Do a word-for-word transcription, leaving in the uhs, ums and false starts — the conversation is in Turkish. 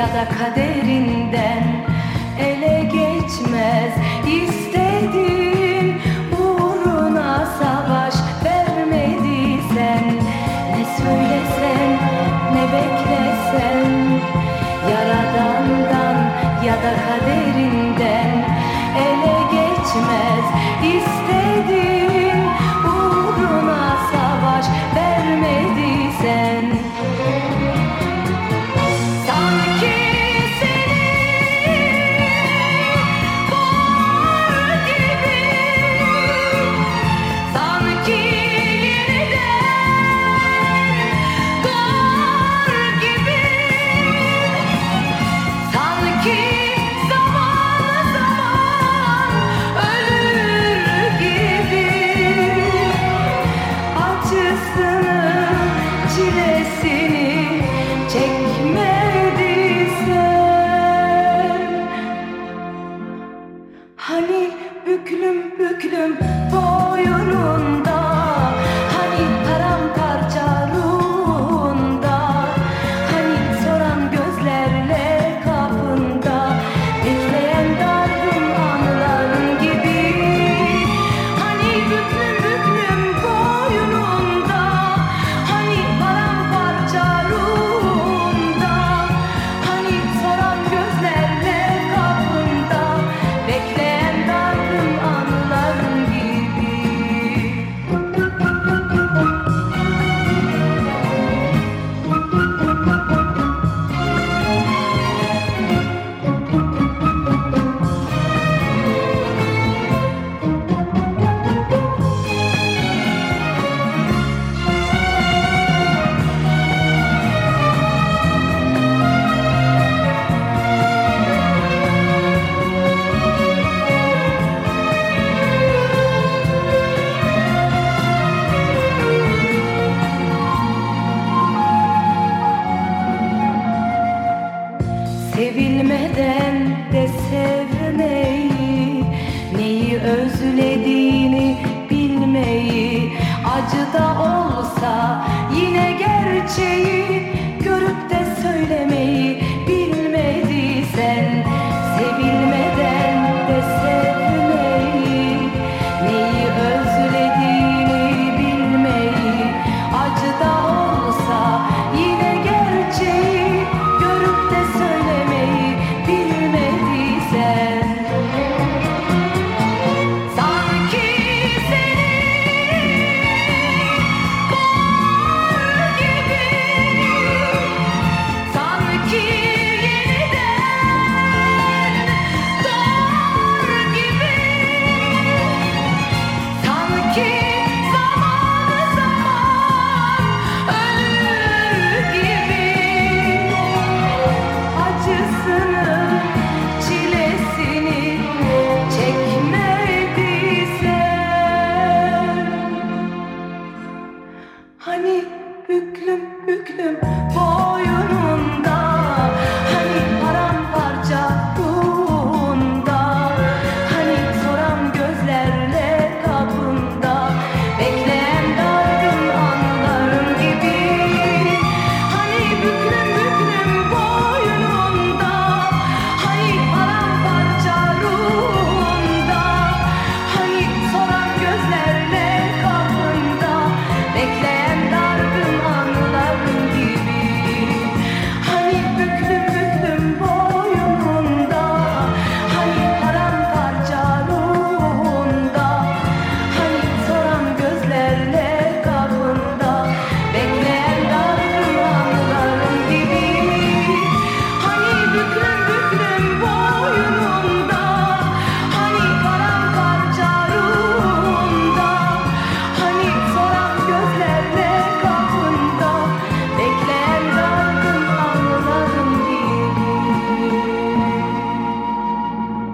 da kaderinden ele geçmez. İstediğin uğruna savaş vermediysen, ne söylesen ne beklesen, Yaradan'dan ya da kaderinden ele geçmez. İstediğin uğruna savaş vermediysen, sanki seni boğar gibi, sanki yeniden doğar gibi, sanki zaman zaman ölür gibi, acısını çilesini çekmediysen, hani büklüm büklüm boynunda, hani paramparça ruhunda, hani soran gözlerle kapında bekleyen dargın anıların gibi, hani büklüm büklüm boynunda, hani paramparça ruhunda, hani soran gözlerle kapında bekleyen dargın anıların gibi. Sevilmeden de sevmeyi, neyi özlediğini bilmeyi, acı da olsa yine gerçeği görüp de söylemeyi.